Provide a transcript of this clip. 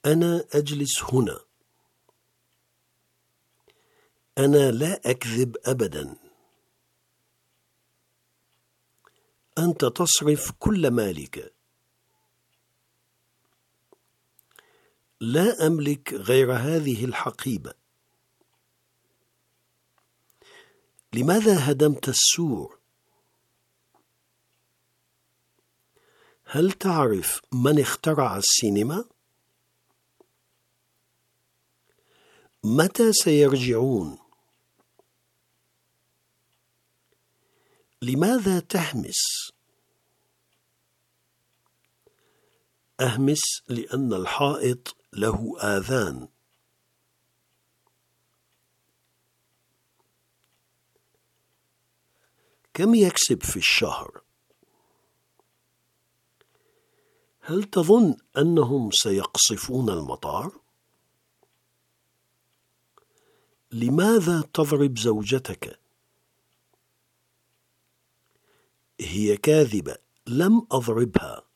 أنا أجلس هنا. أنا لا أكذب أبدا. أنت تصرف كل مالك. لا أملك غير هذه الحقيبة. لماذا هدمت السور؟ هل تعرف من اخترع السينما؟ متى سيرجعون؟ لماذا تهمس؟ أهمس لأن الحائط له آذان. كم يكسب في الشهر؟ هل تظن أنهم سيقصفون المطار؟ لماذا تضرب زوجتك؟ هي كاذبة، لم أضربها.